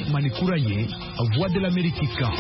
Manikura Ye, Voix de l'Amérique kan.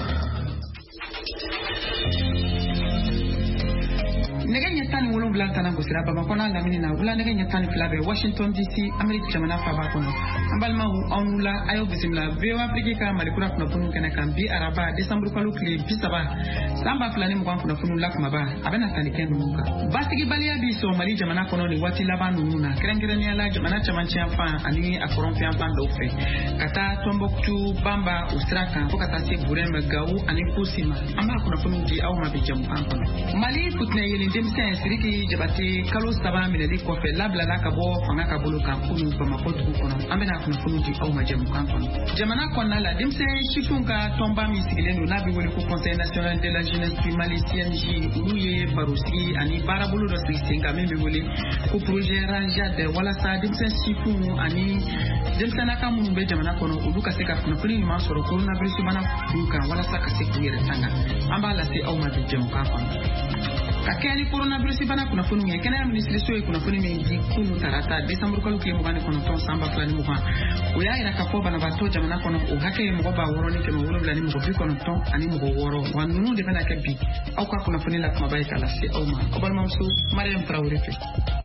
Nega nyatani wolon bla tana gosira baba kona lamini na wala nega nyatani flabe Washington DC America jamana faba kono ambalma hu onula ayo bisimla vewa afrika malikura kuna punu kana kambi araba December kwa lukli bisaba samba fulani mwa kuna punu lakma ba abana tani kenu muka basigi balia biso mali jamana kono ni wati labanu nuna kerengere ala jamana chamanchi afa ani akoronfi afa ndofe kata Tombouctou Bamba Ustraka kata se buremba gawu ani kusima amba kuna punu di au mabijamu ampa mali putne yeli Jameson siriki jabati kalo saba mineli ko fe labla la kabo fanga kabulu ka kunu Bamako tukono ambena kuna kunu di au majamu kankono jamana konna la Jameson shifunga tomba misigilenu nabi woli ko Conseil national de la jeunesse du Mali CNJ uye barusi ani barabulu do singa membe woli ko projet ranja de wala sa Jameson shifu ani Jameson akamu be jamana kono uduka seka kuna kuni ma soro coronavirus bana duka wala sa ka seku yere tanga ambala se au majamu kankono kakeni coronavirus bana kuna funu ngeke na ministre so kuna funu mengi kunu tarata December ko lukle mugane kono ton samba flani muga uya ira kapo bana bato jamana kono o hake mugo ba woro ni kemo woro blani mugo bi kono ton ani mugo woro wanunu de bana kebi au ka kuna funu la kuma bai kala se au ma obal mamsu Mariam Traoré fe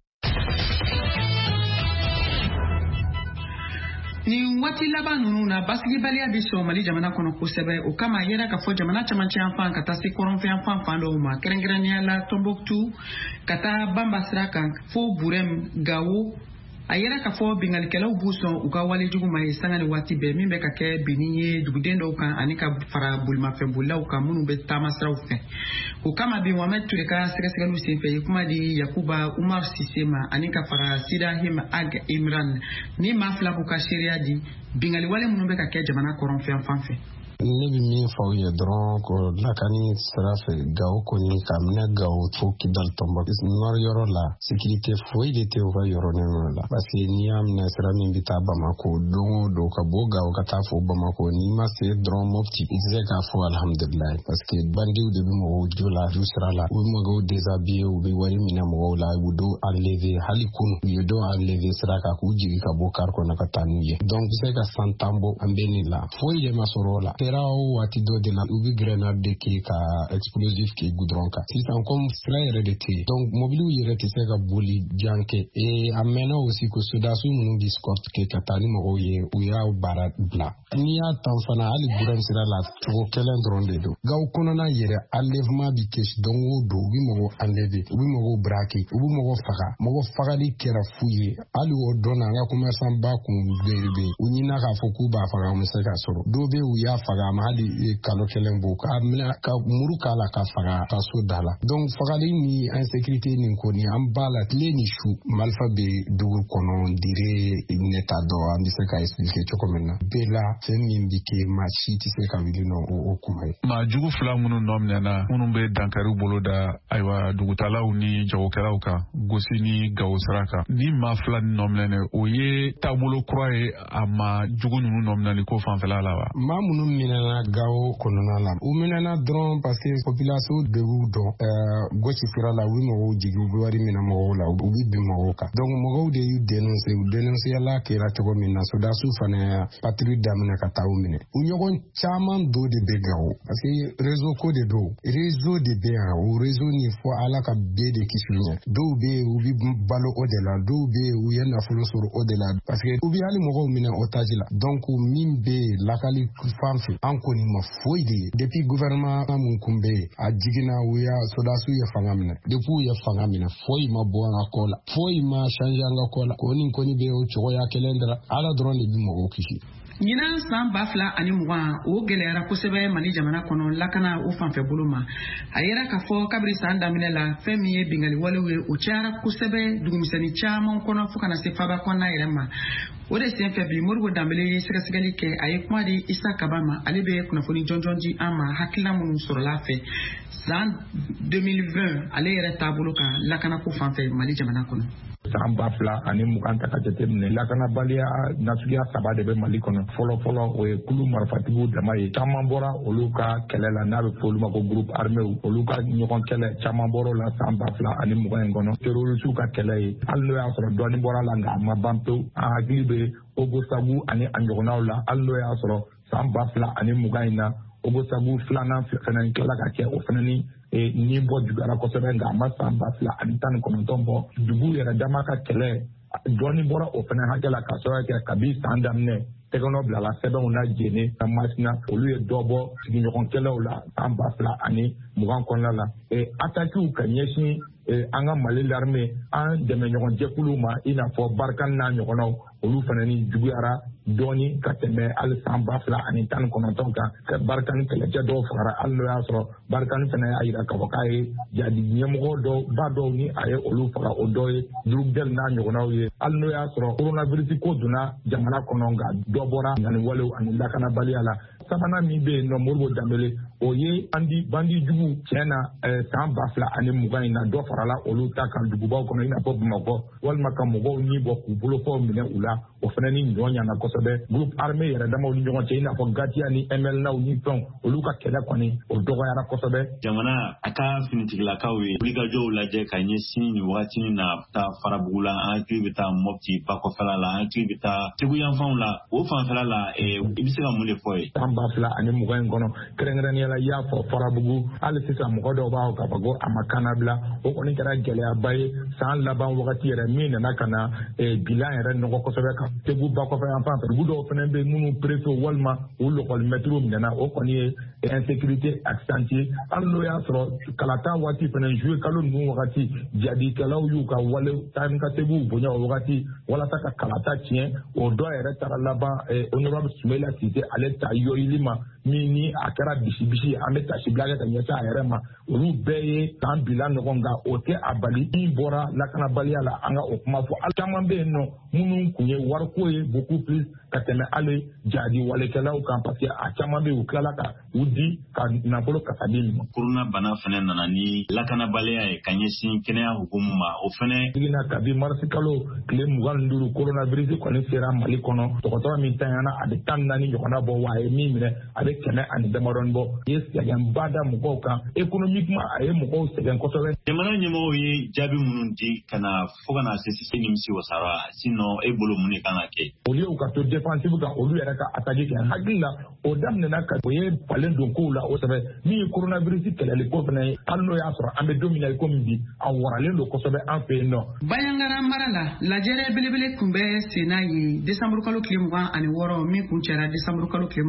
ni wati labanu na basigi balia biso mali jamana kono kusebe o kama yera ka fo jamana chamanchi enfant kata si koronfe enfant fando ma kerengrani ala Tombouctou kata Bamba Sraka fo burem gawo ayera ka fo bingal kelaw buso uga wali jugu may sangani wati be mimbe ka ke biniye dugudendo kan anika fara bulma fe bullaw ka munu be tamasraw fe o kama bi Mohamed Touré ka sega lusin fe kuma di Yakuba Umar Sisema anika fara Sida Him Ag Imran ni mafla ko ka sharia di bingal wale munu be ka ke jamana koron fe fanfe ne bi min faw ye dron ko lakani srafe gaw ko ni kamna gaw foki dal tomba nor yoro la sécurité foi de te va yoro ne la parce que ni am na sra min bita Bamako do ka bo gaw ka ta fo Bamako ni ma se dron mofti ize ka fo alhamdulillah parce que bandi de bi mo jola du sra la o mo go déshabiller o bi wari mina mo la o do enlever halikun yo do enlever sra ka ku jigi ka bo kar ko na ka tanuye donc c'est ka santambo ambeni la foi de masorola Rao wati do de la ubi grenade de ki ka explosif ki goudron ka si san comme cela hérédité donc mobilu yérete se ka boli janke et amena aussi ko sodasu munu discord ke katani mo ye uya barat bla ni ya tanfana ali buran sira la to kelen dronde do gaw kono na yere enlèvement bi kesh dongo do bi mo enlever ubi mo braki ubi mo faga li kera fuye ali o dona nga commerçant ba ku berbe unyina ka foku ba faga mo se ka soro do be uya faga mahali kalo kelen boka amna ka muru kala ka faga taso dala donc fagali ni insécurité ni ko ni ambala tleni shu malfa be dugur kono dire neta do andi se ka expliquer choko menna bela femi mbike machi ti se ka wili no o kumai ma jugu fula munu nomne na munu be dankari bolo da aywa dugutala uni jawokela uka gosi ni gawsraka ni ma fula nomne ne oye tabulo croye ama jugu nunu nomne ni ko fanfela la wa ma munu minana gawo konona la u minana dron parce que population de wudo gochi fira la wi mo jigi u wari mina mo la u bi mo ka donc mo de yu dénoncer la ke la to minna so da su fane patrie damna ka taw mine u nyogon chaman do de begawo parce que réseau ko de do réseau de be o réseau ni fo ala ka be de kisunya do be u bi balo o de la do be u yana folo sur o de la parce que u bi ali mo mina otage la donc mimbe lakali fanfi anko ni mafoide depuis gouvernement munkumbe a jigina uya sodasu ya fangamina depuis ya fangamina foi mabo ngakola foi ma changer ngakola ko ni be o choya kelendra ala drone bi mo okishi Nina san bafla ani mugan o gelera kosebe mali jamana kono lakana o fanfe buluma ayera ka fo kabri san damine la femi bingali walewe o chara kosebe dugumisani chama kono fukana se faba kona irema o de sen fe bi morgo dambele sigali ke ay kuma di Isa Kabama alebe kuna foni jonjonji ama hakila mun sur la fe san 2020 ale yera tabuluka lakana ko fanfe mali jamana kono san 2000 ani 20 ta ka jateminɛ lakanabaliya nasuguya 3 de bɛ Mali kɔnɔ. Fɔlɔ o ye kulu marifatigiw dama ye. Caman bɔra olu ka kɛlɛ la n'a bɛ fɔ olu ma ko groupe armé olu ka ɲɔgɔn kɛlɛ caman bɔra la san 2000 ani 20 in kɔnɔ. Terroriste ka kɛlɛ ye hali n'o y'a sɔrɔ dɔɔni bɔra la nka a ma ban pewu. An hakili bɛ Ogosagu ani a ɲɔgɔnnaw la hali n'o y'a sɔrɔ san 2000 ani 20 in na Ogosagu filanan fana tila ka kɛ o fana ni bɔ juguyara kosɛbɛ nka a ma san 2000 ani 19 bɔ. Dugu yɛrɛ dama ka kɛlɛ dɔɔni bɔra o fana hakɛ la ka sɔrɔ kɛ kabi san daminɛ tɛgɛnɔ bilala sɛbɛnw na jene na masina olu ye dɔ bɔ sigiɲɔgɔn kɛlɛw la san 2000 ani 20 kɔnɔna la. Attaques ka ɲɛsin an ka Mali l'armée an dɛmɛ ɲɔgɔn jɛkuluw ma i n'a fɔ Barkhane n'a ɲɔgɔnnaw olu fana ni juguyara dɔɔni ka tɛmɛ hali san 2000 ani 19 kan. Barkhane kɛlɛcɛ dɔw fagara hali n'o y'a sɔrɔ Barkhane fana y'a jira k'a fɔ k'a ye jadi ɲɛmɔgɔ dɔw ni a ye olu faga o dɔ ye Drukgyal n'a ɲɔgɔnnaw ye hali n'o y'a sɔrɔ coronavirus ko donna jamana kɔnɔ nka dɔ bɔra ŋaniwalew ani lakanabaliya la. Sabanan min bɛ yen nɔ Modibo Dembele o ye bandi jugu tiɲɛ na san 2000 ani 20 in na dɔ farala olu ta kan dugubaw kɔnɔ i n'a fɔ Bamakɔ walima ka mɔgɔw ni bɔ k'u bolofɔw minɛ u la o fana ni ɲɔ ɲana kosɛbɛ. Groupe armé yɛrɛ damaw ni ɲɔgɔn cɛ i n'a fɔ Gatia ni MLNaw ni fɛnw olu ka kɛlɛ kɔni o dɔgɔyara kosɛbɛ. Jamana a ka finitigilakaw ye wulikajɔw lajɛ ka ɲɛsin nin wagati na taa Farabugu la an hakili bɛ taa Mopti Bakɔfɛla la an hakili bɛ taa Segu yanfanw la o fanfɛla la i bɛ se ka mun de fɔ ye? San 2000 ani 20 in kɔnɔ kɛrɛnkɛrɛnnenya la i y'a fɔ Farabugu hali sisan mɔgɔ dɔw b'a fɔ k'a fɔ ko a ma kana bila o kɔni kɛra gɛlɛyaba ye san laban wagati yɛrɛ min nana ka na bilan yɛrɛ nɔgɔ kosɛbɛ kan. Segu Bakɔfɛ yan fan fɛ dugu dɔw fana bɛ minnu préfet walima u lɔkɔlimɛtiriw minɛna o kɔni ye insécurité accentuée hali n'o y'a sɔrɔ kalata waati fana juillet kalo ninnu wagati jadikɛlaw y'u ka wale taa ka Segu bonya o wagati walasa ka kalata tiɲɛ o dɔ yɛrɛ taara laban honorable Soumaïla Cissé ale ta yoyili ma min ni a kɛra bisi an bɛ tasibila kɛ ka ɲɛsin a yɛrɛ ma olu bɛɛ ye san bilan ɲɔgɔn nka o tɛ a bali min bɔra lakanabaliya la an ka o kuma fɔ hali caman bɛ yen nɔ minnu kun ye wariko ye beaucoup plus ka tɛmɛ hali jadi walekɛlaw kan parce que a caman bɛ yen u tilala ka u di ka nafolo kasaden ma. Corona bana fana nana ni lakanabaliya ye ka ɲɛsin kɛnɛya hukumu ma o fana. Sigina kabi marisi kalo tile 25 coronavirus kɔni sera Mali kɔnɔ dɔgɔtɔrɔ min tanyana a bɛ 14 ɲɔgɔnna bɔ wa a ye min minɛ a bɛ 100 ani damadɔni bɔ i ye sɛgɛnba da mɔgɔw kan économiquement a ye mɔgɔw sɛgɛn kosɛbɛ. Jamana ɲɛmɔgɔw ye jaabi minnu di ka na fo ka na se Sise nimisi wasara sinon e bolo mun de kan ka kɛ? Olu ye u ka to défensive kan olu yɛrɛ ka attaque kɛ hakili la o daminɛna ka o ye falen don kow la o sɛbɛ min ye coronavirus kɛlɛli ko fana ye hali n'o y'a sɔrɔ an bɛ don min na i komi bi a waralen don kosɛbɛ an fɛ yen nɔ. Bayangara mara la lajɛrɛ belebele kun bɛ sen n'a ye décembre kalo tile 26 min kun cɛra décembre kalo tile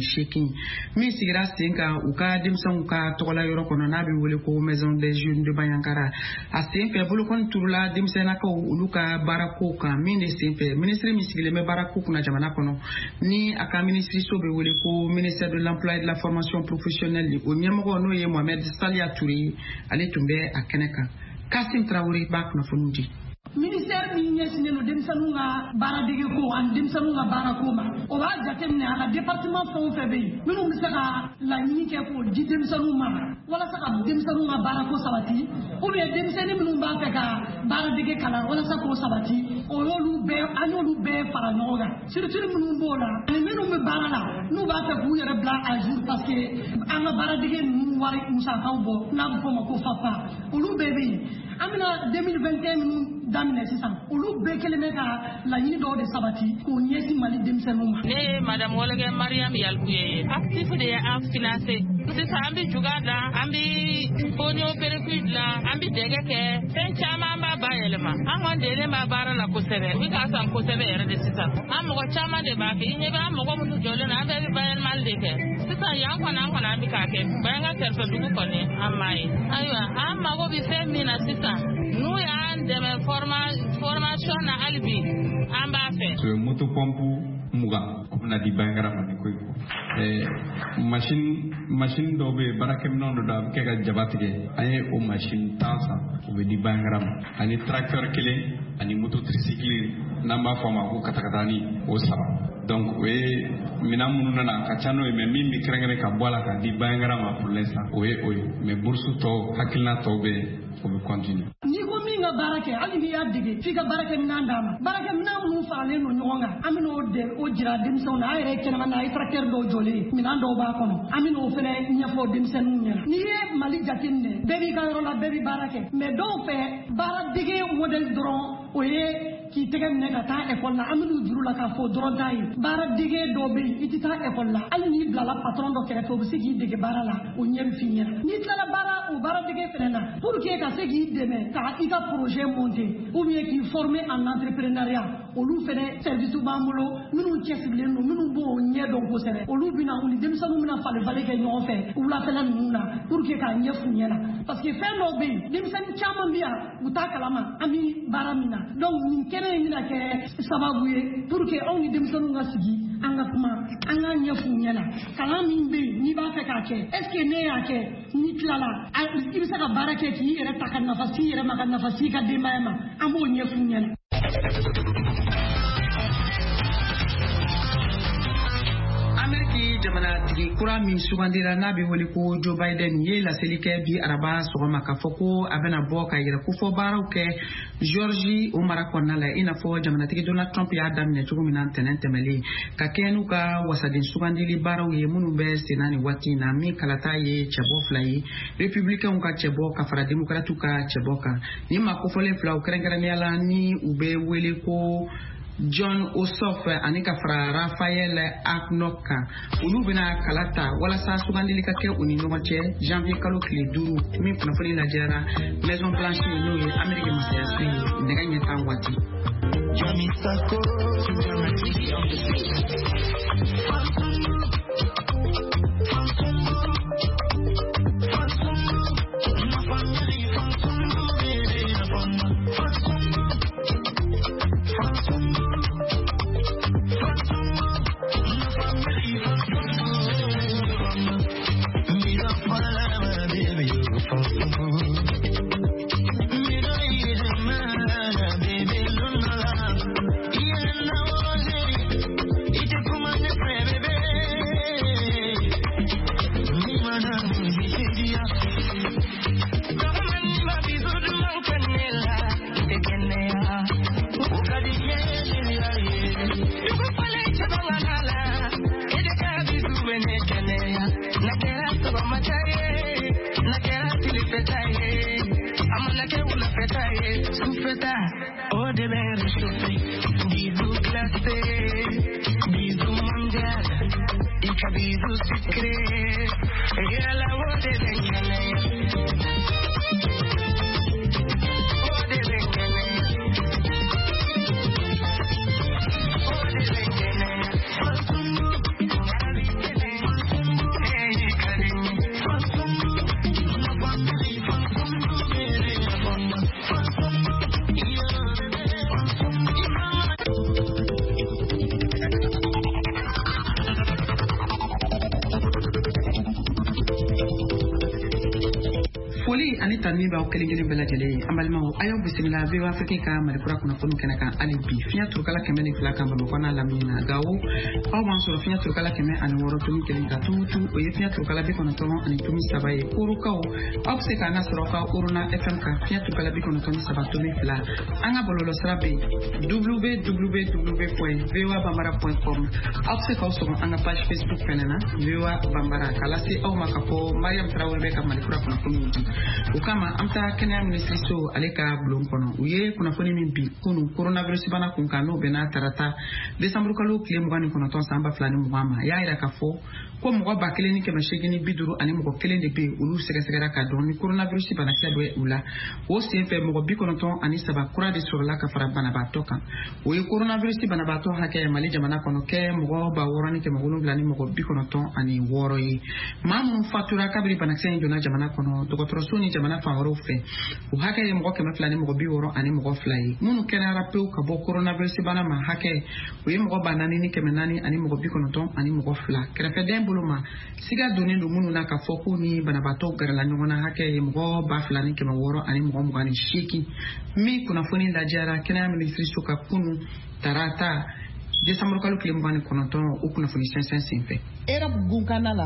28 min sigira sen kan u ka denmisɛnw ka tɔgɔla yɔrɔ kɔnɔ n'a bɛ wele ko maison des jeunes de Bayangara a sen fɛ bolokɔni turula denmisɛnnakaw olu ka baarako kan min de sen fɛ ministre min sigilen bɛ baarako kunna jamana kɔnɔ ni a ka ministriso bɛ wele ko ministère de l'emploi et de la formation professionnelle o ɲɛmɔgɔ n'o ye Mohamed Salia Touré ale tun bɛ a kɛnɛ kan Kasim Traoré b'a kunnafoni di. Ministère min ɲɛsinnen don denmisɛnninw ka baaradege ko ani denmisɛnninw ka baarako ma o b'a jateminɛ a ka département fɛn o fɛn bɛ yen minnu bɛ se ka laɲini kɛ k'o di denmisɛnninw ma walasa ka denmisɛnninw ka baarako sabati ou bien denmisɛnnin minnu b'a fɛ ka baaradege kalan walasa k'o sabati o y'olu bɛɛ an y'olu bɛɛ fara ɲɔgɔn kan structure minnu b'o la ani minnu bɛ baara la n'u b'a fɛ k'u yɛrɛ bila à jour parce que an ka baaradege ninnu wari musakaw bɔ n'a bɛ fɔ o ma ko FAFA olu bɛɛ bɛ yen an bɛna 2021 minnu daminɛ sisan olu bɛɛ kelen bɛ ka laɲini dɔw de sabati k'o ɲɛsin Mali denmisɛnninw ma. Ne ye madame Wolege Mariam Yalku ye actif de ye an financé sisan an bɛ juga da an bɛ fonio percule dilan an bɛ dɛgɛ kɛ fɛn caman b'a bayɛlɛma an kɔni delen b'a baara la kosɛbɛ u ka san kosɛbɛ yɛrɛ de sisan an mɔgɔ caman de b'a kɛ i ɲɛ bɛ an mɔgɔ minnu jɔlen na an bɛɛ bɛ bayɛlɛmali de kɛ sisan yan kɔni an bɛ k'a kɛ Bayanga kɛrɛfɛ dugu kɔni an m'a ye ayiwa an mago bɛ fɛn min na sisan n'u y'an dɛmɛ formation na hali bi an b'a fɛ. Moto pompe mugan o bɛna di Bayangara ma ni ko machine dɔw bɛ yen baarakɛminɛw dɔ a bɛ kɛ ka jaba tigɛ an ye o machine 10 san o bɛ di Bayangara ma ani tracteur kelen ani moto tricycle n'an b'a fɔ a ma ko katakatani o 3 donc o ye minɛn minnu nana ka ca n'o ye mais min bɛ kɛrɛnkɛrɛn ka bɔ a la ka di Bayangara ma pour l'instant o ye mais bourse tɔw hakilina tɔw bɛ o bɛ continuer. N'i ko min ka ka baara kɛ hali n'i y'a dege f'i ka baara kɛ minɛn d'a ma baarakɛ minɛn minnu faralen don ɲɔgɔn kan an bɛn'o o jira denmisɛnw na an yɛrɛ kɛnɛma na a ye tracteur dɔw jɔlen minɛn dɔw b'a kɔnɔ an bɛn'o fɛnɛ ɲɛfɔ denmisɛnninw ɲɛna n'i ye Mali jateminɛ bɛɛ b'i ka yɔrɔ la bɛɛ bɛ baara kɛ mais dɔw fɛ baara dege modèle dɔrɔn o ye k'i tɛgɛ minɛ ka taa école la an bɛn'u juru la k'a fɔ dɔrɔn t'a ye baara dege dɔw bɛ yen i tɛ taa école la hali n'i bilala patron dɔ kɛrɛfɛ o bɛ se k'i dege baara la o ɲɛ bɛ f'i ɲɛna n'i tilala o baara dege fɛnɛ na pour que ka se k'i dɛmɛ ka i ka projet monter ou bien k'i former en entrepreneuriat olu fɛnɛ service b'an bolo minnu cɛsirilen don minnu b'o ɲɛ dɔn kosɛbɛ olu bɛna u ni denmisɛnninw bɛna falen kɛ ɲɔgɔn fɛ wulafɛla ninnu na pour que k'a ɲɛ f'u ɲɛna parce que fɛn dɔw bɛ yen denmisɛnnin caman bɛ yan u t'a kalama an bɛ baara min na donc nin kɛnɛ in bɛna kɛ sababu ye pour que anw ni denmisɛnninw ka sigi an ka kuma an k'a ɲɛ f'u ɲɛna kalan min bɛ yen n'i b'a fɛ k'a kɛ est ce que ne y'a kɛ n'i tilala i bɛ se ka baara kɛ k'i yɛrɛ ta ka nafa s'i yɛrɛ ma ka nafa s'i ka denbaya ma an b'o ɲɛ f'u ɲɛna. Jamanatigi kura min sugandira n'a bɛ wele ko Joe Biden ye laseli kɛ bi araba sɔgɔma k'a fɔ ko a bɛna bɔ ka yɛrɛ ko fɔ baaraw kɛ Georgie o mara kɔnɔna la i n'a fɔ jamanatigi Donald Trump y'a daminɛ cogo min na ntɛnɛn tɛmɛlen ka kɛ n'u ka wasaden sugandili baaraw ye minnu bɛ senna ni waati in na min kalata ye cɛbɔ 2 ye républicains ka cɛbɔ ka fara démocrates ka cɛbɔ kan ni ma kofɔlen 2 o kɛrɛnkɛrɛnnenya la ni u bɛ wele ko John Ossoff ani ka fara Raphael Warnock kan olu bɛna kala ta walasa sugandili ka kɛ u ni ɲɔgɔn cɛ janvier kalo tile 5 min kunnafoni lajɛra Maison Blanche n'o ye Amérique masayasi nɛgɛ ɲɛ 10 waati. Ni b'aw kelen bɛɛ lajɛlen an balimaw a y'aw bisimila VOA Afrique ka Malikura kunnafoni kɛnɛ kan hali bi fiɲɛ turukala 102 kan Bamakɔ n'a lamini na Gawo aw b'an sɔrɔ fiɲɛ turukala 106.1 ka Tuutu o ye fiɲɛ turukala 93.3 ye Korukaw aw bɛ se k'an ka sɔrɔ ka Oruna FM kan fiɲɛ turukala 93.2 an ka bɔlɔlɔsira bɛ www.voabambara.com aw bɛ se k'aw sɔrɔ an ka page Facebook fɛnɛ na VOA Bambara k'a lase aw ma ka fɔ Mariam Traoré bɛ ka Malikura kunnafoniw di o kama an taa kɛnɛya minisiriso ale ka bulon kɔnɔ u ye kunnafoni min bi kunu coronavirus bana kun kan n'o bɛna tarata décembre kalo tile 29 san 2020 ma y'a yira k'a fɔ ko mɔgɔ 1,850 ani mɔgɔ 1 de bɛ olu sɛgɛsɛgɛra ka dɔn ni coronavirus banakisɛ dɔ ye u la o senfɛ mɔgɔ 93 kura de sɔrɔla ka fara banabaatɔ kan o ye coronavirus banabaatɔ hakɛ Mali jamana kɔnɔ kɛ mɔgɔ 6,7 ni mɔgɔ 96 ye maa minnu fatura kabiri banakisɛ in donna jamana kɔnɔ dɔgɔtɔrɔso ni jamana fan wɛrɛw fɛ o hakɛ ye mɔgɔ 200 ni mɔgɔ 60 ani mɔgɔ 2 ye minnu kɛnɛyara pewu ka bɔ coronavirus bana ma hakɛ o ye mɔgɔ 4,400 ani mɔgɔ 90 ani mɔgɔ 2 kɛrɛfɛdɛn bolo ma siga donnen don minnu na ka fɔ ko ni banabaatɔ gɛrɛla ɲɔgɔn na hakɛ ye mɔgɔ 2,600 ani mɔgɔ 28 min kunnafoni lajɛra kɛnɛya minisiriso ka kunu tarata décembre kalo tile 29 o kunnafoni sɛnsɛn senfɛ Europe gunkana la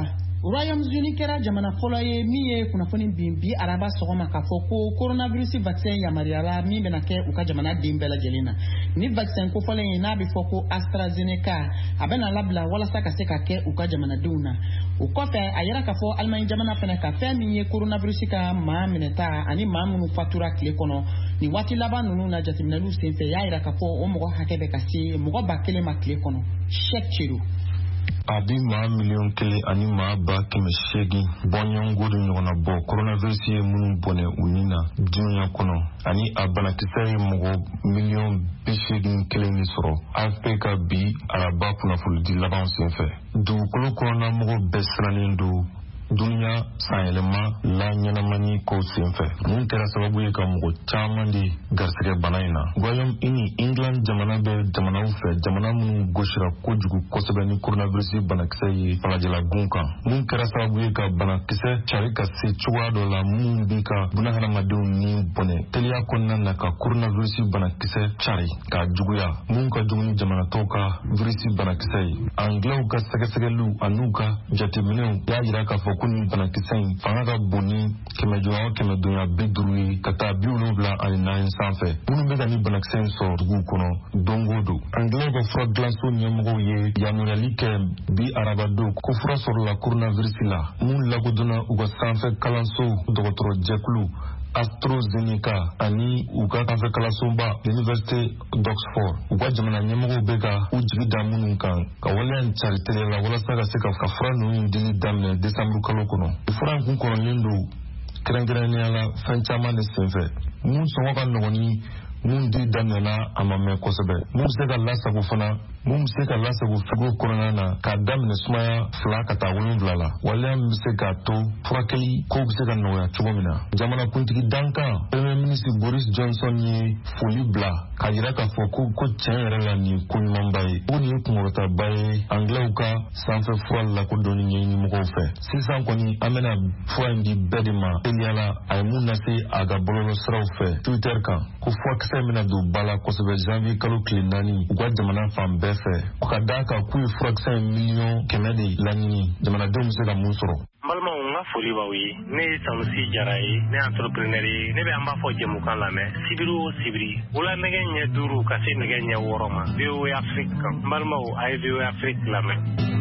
Royaume-Uni kɛra jamana fɔlɔ ye min ye kunnafoni bi araba sɔgɔma k'a fɔ ko coronavirus vaccin yamaruyala min bɛna kɛ u ka jamana den bɛɛ lajɛlen na. Ni vaccin kofɔlen ye n'a bɛ fɔ ko AstraZeneca a bɛna labila walasa ka se ka kɛ u ka jamanadenw na. O kɔfɛ a yɛrɛ k'a fɔ Allemagne jamana fana ka fɛn min ye coronavirus ka maa minɛta ani maa minnu fatura tile kɔnɔ ni waati laban ninnu na jateminɛliw senfɛ y'a yira k'a fɔ o mɔgɔ hakɛ bɛ ka se mɔgɔ 1000 ma tile kɔnɔ. Cheikh Chero. A bi maa 1,000,000 ani maa 800,000 bɔɲɔgɔnko de ɲɔgɔnna bɔ coronavirus ye minnu bɔnɛ u ni na dunuya kɔnɔ ani a banakisɛ ye mɔgɔ 81,000,000 de sɔrɔ Afirika bi araba kunnafonidi laban senfɛ. Dugukolo kɔnɔna mɔgɔ bɛɛ sirannen don dunuya sanyɛlɛma la ɲɛnamani ko senfɛ. Mun kɛra sababu ye ka mɔgɔ caman de garisɛgɛ bana in na. Royaume-Uni, England jamana bɛ jamanaw fɛ jamana minnu gosira kojugu kosɛbɛ ni coronavirus banakisɛ ye falajɛlagun kan. Mun kɛra sababu ye ka banakisɛ cari ka se cogoya dɔ la minnu bi ka bunahadamadenw ni bɔnɛ teliya kɔnɔna na ka coronavirus banakisɛ cari ka juguya. Mun ka jugu ni jamanatɔw ka virus banakisɛ ye. Anglɛw ka sɛgɛsɛgɛliw an'u ka jateminɛw y'a yira k'a fɔ ko ni banakisɛ in fanga ka bon ni 100,000 ye ka taa 74 sanfɛ. Minnu bɛ ka ni banakisɛ in sɔrɔ duguw kɔnɔ don o don. Anglɛw ka fura dilanso ɲɛmɔgɔw ye yamaruyali kɛ bi arabadon ko fura sɔrɔla coronavirus la. Mun lakodɔnna u ka sanfɛ kalanso dɔgɔtɔrɔjɛkulu AstraZeneca ani u ka sanfɛ kalansoba University d'Oxford. U ka jamana ɲɛmɔgɔw bɛ ka u jigi da minnu kan ka waleya in cari teliya la walasa ka se ka fura ninnu dili daminɛ desanburu kalo kɔnɔ. Fura in kun kɔrɔlen don kɛrɛnkɛrɛnnenya la fɛn caman de senfɛ. Mun sɔngɔ ka nɔgɔn ni mun di daminɛna a ma mɛn kosɛbɛ. Mun bɛ se ka lasago fana mun bɛ se ka lasago figo kɔnɔna na k'a daminɛ sumaya 2 ka taa 7 la. Waleya min bɛ se k'a to furakɛli kow bɛ se ka nɔgɔya cogo min na. Jamanakuntigi dankan Premier Ministre Boris Johnson ye foli bila k'a yira k'a fɔ ko tiɲɛ yɛrɛ la nin ko ɲumanba ye. O nin ye kunkɔrɔtaba ye Anglɛw ka sanfɛ fura lakodɔnni ɲɛɲinimɔgɔw fɛ. Sisan kɔni an bɛna fura in di bɛɛ de ma teliya la a ye mun lase a ka bɔlɔlɔsiraw fɛ Twitter kan ko furakisɛ bɛna don ba la kosɛbɛ janvier kalo tile 4 u ka jamana fan bɛɛ fɛ. Ka d'a kan k'u ye furakisɛ 1,100,000 de laɲini jamanadenw bɛ se ka mun sɔrɔ. Balimaw n ka foli b'aw ye. Ne ye Sanusi Jara ye, ne ye entrepreneur ye. Ne bɛ an b'a fɔ jɛmukan lamɛn sibiri o sibiri. Wula nɛgɛ ɲɛ 5 ka se nɛgɛ ɲɛ 6 ma. VOA Afrique kan. Balimaw a ye VOA Afrique lamɛn.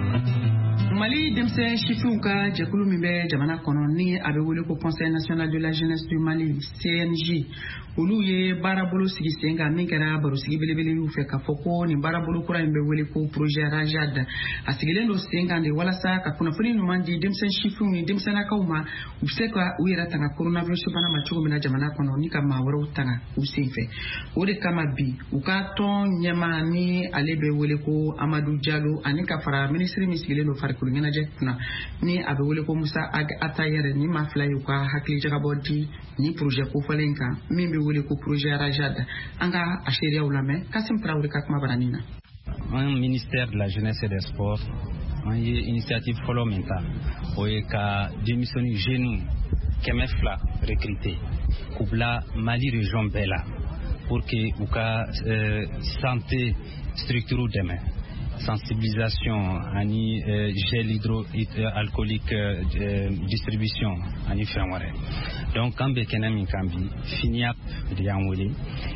Mali denmisɛn sifinw ka jɛkulu min bɛ jamana kɔnɔ ni a bɛ wele ko Conseil national de la jeunesse du Mali CNJ olu ye baarabolo sigi sen kan min kɛra barosigi belebele y'u fɛ k'a fɔ ko nin baarabolo kura in bɛ wele ko projet Rajad a sigilen don sen kan de walasa ka kunnafoni ɲuman di denmisɛn sifinw ni denmisɛnnakaw ma u bɛ se ka u yɛrɛ tanga coronavirus bana ma cogo min na jamana kɔnɔ ni ka maa wɛrɛw tanga u sen fɛ o de kama bi u ka tɔn ɲɛma ni ale bɛ wele ko Amadou Diallo ani ka fara ministre min sigilen don farikolo ɲɛnajɛ kunna ni a bɛ wele ko Musa Atayɛrɛ ni maa fila y'u ka hakili jagabɔ di ni projet kofɔlen kan min bɛ wele ko projet Rajad an ka a seereyaw lamɛn Kasim Traoré ka kuma baranin na. Un ministère de la jeunesse et des sports an ye initiative fɔlɔ min ta o ye ka denmisɛnnin jeunes 200 recruter k'u bila Mali région bɛɛ la pour que u ka santé structure dɛmɛ sensibilisation ani gel hydroalcoolique distribution ani fɛn wɛrɛ donc an bɛ kɛnɛ min kan bi FINIAP de y'an wele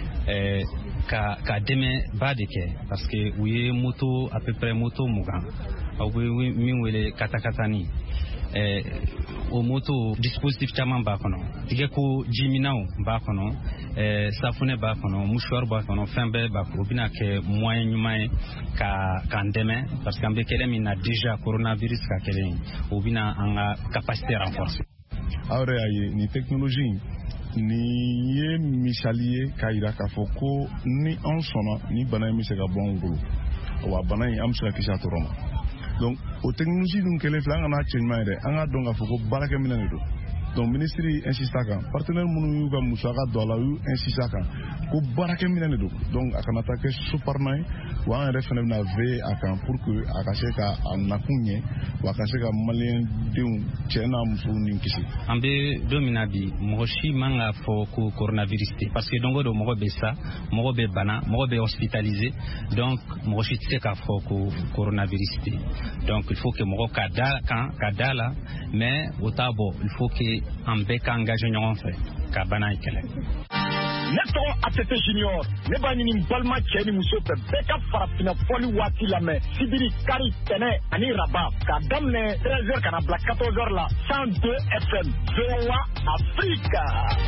ka dɛmɛ ba de kɛ parce que u ye moto à peu près moto 20 aw bɛ min wele katakatani o moto dispositif caman b'a kɔnɔ tigɛ ko jiminaw b'a kɔnɔ safunɛ b'a kɔnɔ mouchoir b'a kɔnɔ fɛn bɛɛ b'a kɔnɔ o bɛna kɛ moyen ɲuman ye k'an dɛmɛ parce que an bɛ kɛlɛ min na déjà coronavirus ka kɛlɛ in o bɛna an ka capacité renforcer. aw yɛrɛ y'a ye nin technologie nin ye misali ye k'a yira k'a fɔ ko ni an sɔnna ni bana in bɛ se ka bɔ an bolo wa bana in an bɛ se ka kisi a tɔɔrɔ ma. Donc o technologie dun kɛlen filɛ an kana cɛ ɲuman ye dɛ an ka dɔn k'a fɔ ko baarakɛminɛ de don donc ministre insista kan partenaire minnu y'u ka musaka don a la y'u insista kan ko baarakɛ minɛ de don donc a kana taa kɛ soparna ye wa an yɛrɛ fɛnɛ bɛna veiller a kan pour que a ka se ka a nakun ɲɛ wa a ka se ka maliyɛn denw cɛ n'a musow ni kisi. An bɛ don min na bi mɔgɔ si man ka fɔ ko coronavirus tɛ parce que don o don mɔgɔ bɛ sa mɔgɔ bɛ bana mɔgɔ bɛ hospitalisé donc mɔgɔ si tɛ se k'a fɔ ko coronavirus tɛ donc il faut que mɔgɔ ka da la mais o t'a bɔ il faut que an bɛɛ ka engagé ɲɔgɔn fɛ ka bana in kɛlɛ. Ne tɔgɔ ATT Junior ne b'a ɲini balima cɛ ni muso fɛ bɛɛ ka farafina fɔli waati lamɛn sibiri kari tɛnɛ ani raba k'a daminɛ 13h kana bila 14h la 102 FM VOA Afrika.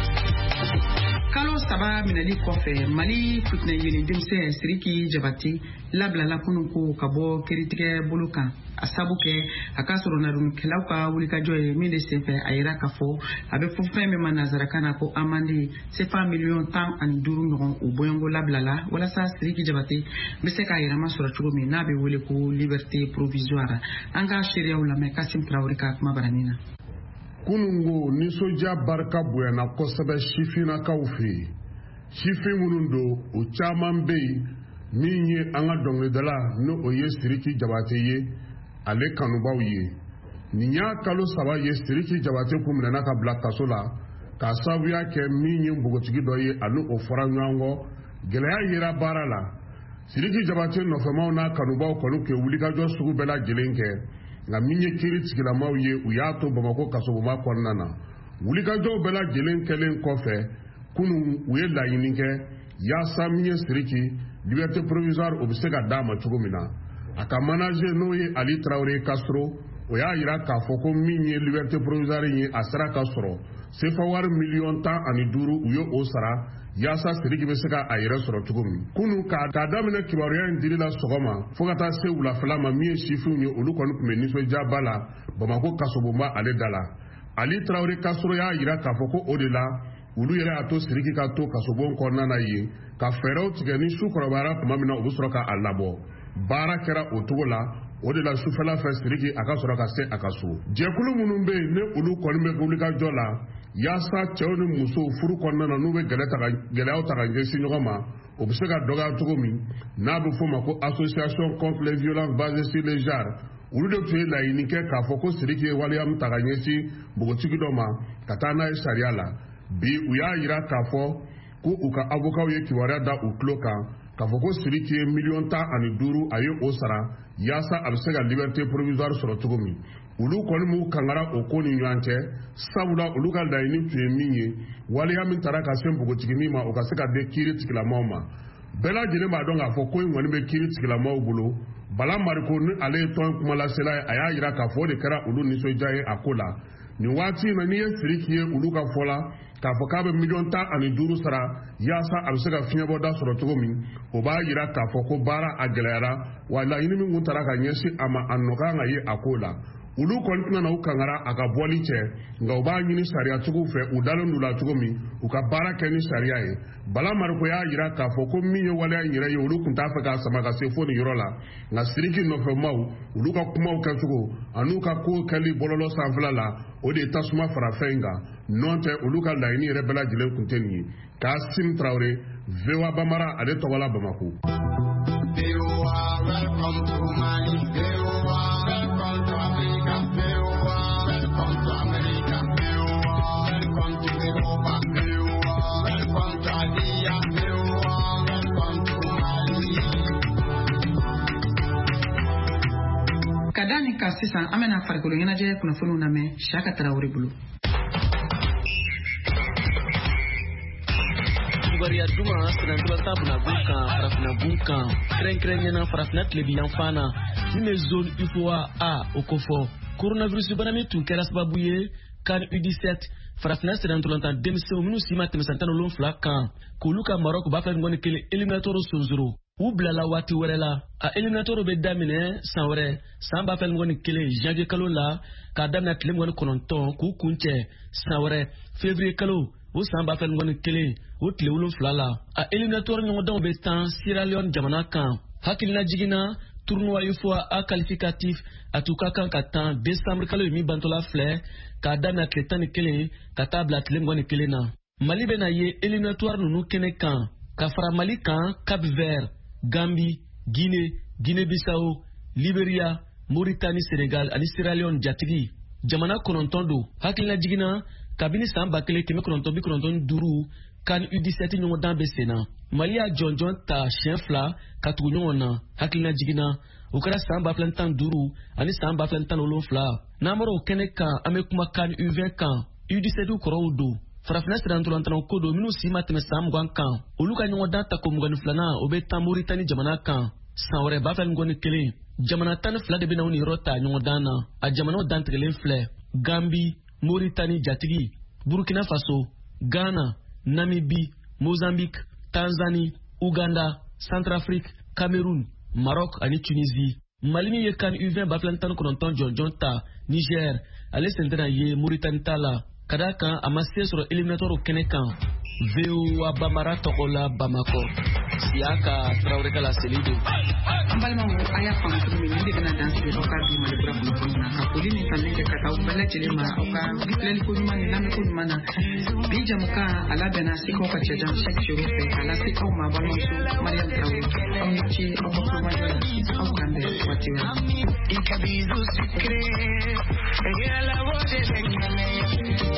Kalo saba minɛli kɔfɛ Mali fitinɛ yelen denmisɛn Siriki Jabate labilala kunun ko ka bɔ kiritigɛ bolo kan a sabu kɛ a ka sɔrɔ narunikɛlaw ka wulikajɔ ye min de senfɛ a yira k'a fɔ a bɛ fɔ fɛn min ma nanzarakan na ko amande CFA miliyɔn 15 ɲɔgɔn o bɔyɔngo labilala walasa Siriki Jabate bɛ se k'a yɛrɛma sɔrɔ cogo min n'a bɛ wele ko liberté provisoire. An ka sariyaw lamɛn Kasim Traoré ka kuma baranin na. Kunungo nisɔndiya barika bonyana kosɛbɛ sifinnakaw fɛ yen sifin minnu don o caman bɛ yen min ye an ka dɔnkilidala n'o o ye Siriki Jabate ye ale kanubaw ye nin y'a kalo saba ye Siriki Jabate kun minɛna ka bila kaso la k'a sababuya kɛ min ye npogotigi dɔ ye ani o fɔra ɲɔgɔn kɔ gɛlɛya yera baara la Siriki Jabate nɔfɛmaw n'a kanubaw kɔni kɛ wulikajɔ sugu bɛɛ lajɛlen kɛ nka min ye kiiri tigilamaw ye u y'a to Bamako kasobonba kɔnɔna na wulikajɔw bɛɛ lajɛlen kɛlen kɔfɛ kunun u ye laɲini kɛ yaasa min ye Siriki liberté provisoire o bɛ se ka d'a ma cogo min na a ka manager n'o ye Ali Traoré Castro o y'a yira k'a fɔ ko min ye liberté provisoire ye a sera ka sɔrɔ CFA wari miliyɔn 15 u ye o sara yaasa Siriki bɛ se ka a yɛrɛ sɔrɔ cogo min kunun k'a daminɛ kibaruya in dili la sɔgɔma fo ka taa se wulafɛla ma min ye sifinw ye olu kɔni tun bɛ nisɔndiyaba la Bamako kasobonba ale da la Ali Traoré Castro y'a yira k'a fɔ ko o de la olu yɛrɛ y'a to Siriki ka to kasobon kɔnɔna na yen ka fɛɛrɛw tigɛ ni su kɔrɔbayara tuma min na u bɛ sɔrɔ k'a labɔ baara kɛra o cogo la o de la sufɛla fɛ Siriki a ka sɔrɔ ka se a ka so jɛkulu minnu bɛ yen ne olu kɔni bɛ wulikajɔ la yaasa cɛw ni musow furu kɔnɔna na n'u bɛ gɛlɛyaw ta ka ɲɛsin ɲɔgɔn ma o bɛ se ka dɔgɔya cogo min n'a bɛ fɔ o ma ko association contre les violences basées sur les genres olu de tun ye laɲini kɛ k'a fɔ ko Siriki ye waleya min ta ka ɲɛsin npogotigi dɔ ma ka taa n'a ye sariya la bi u y'a yira k'a fɔ ko u ka avocat ye kibaruya da u tulo kan k'a fɔ ko Siriki ye miliyɔn 15 a ye o sara yaasa a bɛ se ka liberté provisoire sɔrɔ cogo min olu kɔni m'u kangara o ko ni ɲɔgɔn cɛ sabula olu ka laɲini tun ye min ye waleya min taara ka se npogotiginin ma o ka se ka di kiiri tigilamaw ma bɛɛ lajɛlen b'a dɔn k'a fɔ ko in kɔni bɛ kiiri tigilamaw bolo Bala Mariko ni ale ye tɔn kumalasela ye a y'a yira k'a fɔ o de kɛra olu nisɔndiya ye a ko la nin waati in na n'i ye Siriki ye olu ka fɔ la k'a fɔ k'a bɛ miliyɔn 15 sara yaasa a bɛ se ka fiɲɛbɔda sɔrɔ cogo min o b'a yira k'a fɔ ko baara a gɛlɛyara wa laɲini min kun taara ka ɲɛsin a ma a nɔ kan ka ye a ko la olu kɔni tɛna na u kangara a ka bɔli cɛ nka u b'a ɲini sariyatigiw fɛ u dalen d'u la cogo min u ka baara kɛ ni sariya ye Bala Mariko y'a yira k'a fɔ ko min ye waleya in yɛrɛ ye olu tun t'a fɛ k'a sama ka se fo nin yɔrɔ la nka Siriki nɔfɛmaw olu ka kumaw kɛcogo an'u ka kow kɛli bɔlɔlɔ sanfɛla la o de ye tasuma fara fɛn in kan nɔ tɛ olu ka laɲini yɛrɛ bɛɛ lajɛlen tun tɛ nin ye Kasim Traoré VOA Bamara ale tɔgɔ la Bamako. Kadani ka sisan an bɛna farikolo ɲɛnajɛ kunnafoniw lamɛn Saka Traoré bolo. Kibaruya duma sinanturata bunabunkan farafinabunkan kɛrɛnkɛrɛnɲɛna farafina tilebiyan fana min bɛ zone UFOA A o kofɔ coronavirus bana min tun kɛra sababu ye CAN U17 farafina sinanturata denmisɛnw minnu si ma tɛmɛ san 17 kan k'olu ka Maroc b'a fɛ ŋɔni kelen éliminatoire sonzoro u bilala waati wɛrɛ la a éliminatoire bɛ daminɛ san wɛrɛ san b'a fɛ ŋɔni kelen janvier kalo la k'a daminɛ tile ŋɔni 9 k'u kuncɛ san wɛrɛ février kalo o san b'a fɛ ŋɔni kelen o tile 7 la a éliminatoire ɲɔgɔndanw bɛ tan Sierra Leone jamana kan hakilina jiginna tournoi UFOA qualificatif a tout cas kan ka tan décembre kalo mi bantola fleur ka dana kletan kele ka tabla tlem ngone kele na Mali bena ye éliminatoire nunu kene kan ka fara Mali kan Cap Vert Gambie Guinée-Bissau Liberia Mauritanie Sénégal ani Sierra Leone jatigi jamana konontondo hakilina jigina kabini samba kele keme kononton duru kan U17 nyongo dambe sena Mali a jonjon ta chien fla katugu nyongo na hakilina jigina ukara samba flantan duru ani samba flantan olofla namoro kene kan ame kuma kan U20 kan U17 korodo farafina sirantulantan kodo minu sima teme samgwan kan oluka nyongo data ko mugani flana obeta Mauritanie jamana kan sanwere bafel ngoni kele jamana tan fla de bena uni rota nyongo dana a jamana dantrelen fle Gambie Mauritanie jatigi Burkina Faso Ghana Namibie Mozambique Tanzanie Uganda Centrafrique Cameroun Maroc ani Tunisie Malimi ye kan U20 baflantan kononton jonta Niger ale sentena ye Mauritanie tala kadaka amasse sur éliminatoire kenekan VOA Bamara Tokola Bamako Siaka Traoré Kala Selido Balma aya fam ko min ndi dana dans ko ka bi mali bura ko na ka polini tamme ke kata ubala chilema ka bitlel ko man na me ko mana bi jamuka ala bana siko ka che jam shek shuru fe ala siko ma balma su Mariam Traoré on ci o ko ma o kande watiwa ikabizu sikre e la voce de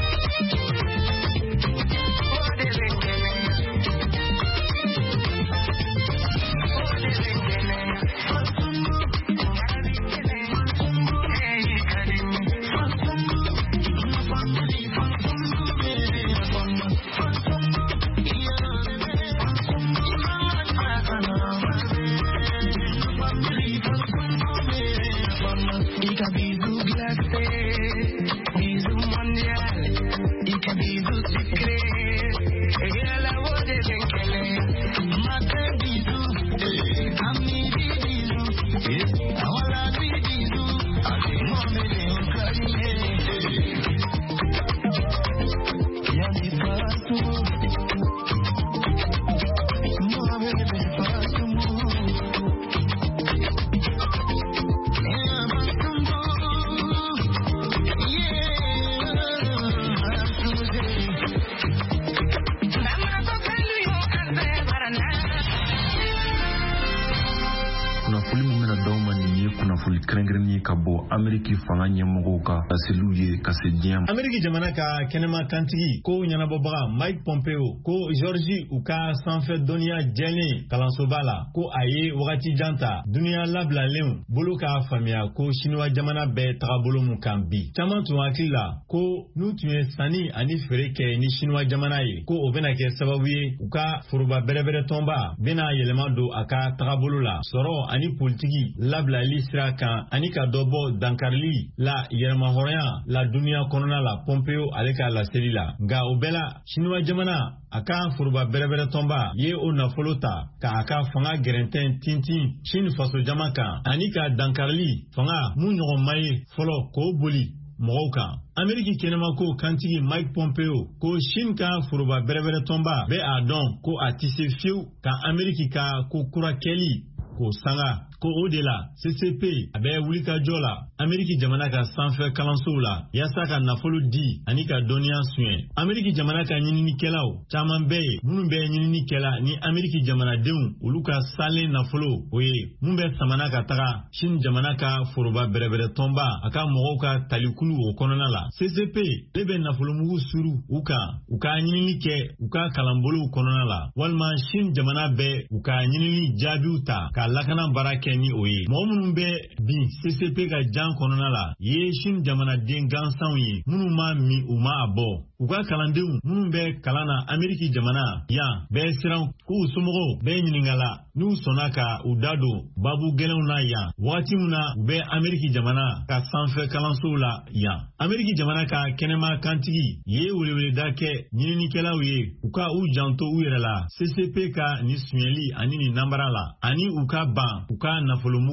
Ameriki fanga ɲɛmɔgɔw ka taseliw ye ka se diɲɛ ma. Ameriki jamana ka kɛnɛma kantigi ko ɲɛnabɔbaga Mike Pompeo ko Georgie u ka sanfɛ dɔnniya jɛlen kalansoba la ko a ye wagati jan ta duniya labilalenw bolo k'a faamuya ko Chinois jamana bɛɛ tagabolo mun kan bi. Caman tun hakili la ko n'u tun ye sanni ani feere kɛ ni Chinois jamana ye ko o bɛna kɛ sababu ye u ka foroba bɛrɛbɛrɛ tɔnba bɛna yɛlɛma don a ka tagabolo la sɔrɔ ani politiki labilali sira kan ani ka dɔ bɔ dankarili la yɛrɛmahɔrɔnya la duniya kɔnɔna la Pompeo ale ka laseli la nka o bɛɛ la Chinois jamana a ka foroba bɛrɛbɛrɛ tɔnba ye o nafolo ta ka a ka fanga gɛrɛntɛn tintin Chine faso jama kan ani ka dankarili fanga mun ɲɔgɔn ma ye fɔlɔ k'o boli mɔgɔw kan. Ameriki kɛnɛmako kantigi Mike Pompeo ko Chine ka foroba bɛrɛbɛrɛ tɔnba bɛ a dɔn ko a tɛ se fiyewu ka Ameriki ka ko kura kɛli ko sanga ko o de la CCP a bɛ wulikajɔ la Ameriki jamana ka sanfɛ kalansow la yasa ka nafolo di ani ka dɔnniya suɲɛ. Ameriki jamana ka ɲininikɛlaw caman bɛ ye minnu bɛ ɲininikɛla ni Ameriki jamanadenw olu ka salen nafolo o ye mun bɛ samana ka taga Chine jamana ka foroba bɛrɛbɛrɛ tɔnba a ka mɔgɔw ka talikulu o kɔnɔna la. CCP ale bɛ nafolomugu suru u kan u ka ɲinini kɛ u ka kalanbolow kɔnɔna la walima Chine jamana bɛ u ka ɲinini jaabiw ta ka lakana baara kɛ ni o ye. Mɔgɔ minnu bɛ bin CCP ka jan kɔnɔna la ye Chine jamanaden gansanw ye minnu ma min u ma a bɔ. U ka kalandenw minnu bɛ kalan na Ameriki jamana yan bɛɛ siran k'u somɔgɔw bɛɛ ɲiningala n'u sɔnna ka u da don babu gɛlɛnw na yan wagati min na u bɛ Ameriki jamana ka sanfɛ kalansow la yan. Ameriki jamana ka kɛnɛma kantigi ye weleweleda kɛ ɲininikɛlaw ye u ka u janto u yɛrɛ la CCP ka ni suɲɛli ani ni nambara la ani u ka ban u ka nafolomugu la.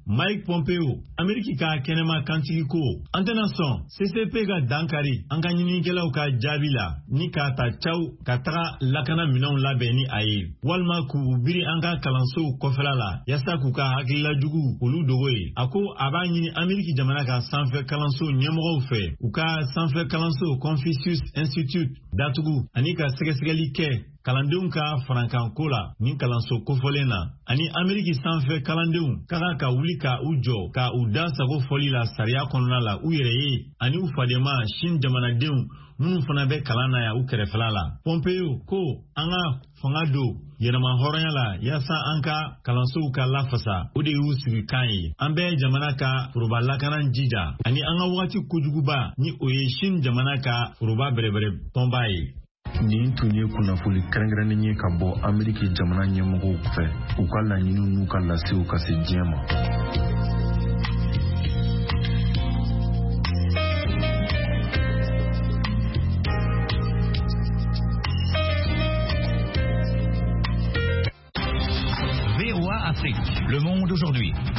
Mike Pompeo Ameriki ka kɛnɛma kantigi ko an tɛna sɔn CCP ka dankari an ka ɲininikɛlaw ka jaabi la ni ka ta caw ka taga lakana minɛnw labɛn ni a ye walima k'u biri an ka kalansow kɔfɛla la yasa k'u ka hakililajugu olu dogo ye a ko a b'a ɲini Ameriki jamana ka sanfɛ kalanso ɲɛmɔgɔw fɛ u ka sanfɛ kalanso Confucius Institute datugu ani ka sɛgɛsɛgɛli kɛ kalandenw ka farankanko la ni kalanso kofɔlen na ani Ameriki sanfɛ kalandenw ka kan ka wuli ka u jɔ ka u da sago fɔli la sariya kɔnɔna la u yɛrɛ ye ani u fadema Chine jamanadenw minnu fana bɛ kalan na ya u kɛrɛfɛla la. Pompeo ko an ka fanga don yɛrɛma hɔrɔnya la yasa an ka kalansow ka lafasa o de y'u sigi kan ye an bɛ jamana ka foroba lakana jija ani an ka wagati kojuguba ni o ye Chine jamana ka foroba bɛrɛbɛrɛ tɔnba ye. Nin tun ye kunnafoni kɛrɛnkɛrɛnnen ye ka bɔ Ameriki jamana ɲɛmɔgɔw fɛ u ka laɲiniw n'u ka lasew ka se diɲɛ ma. VOA Afrique, le monde aujourd'hui.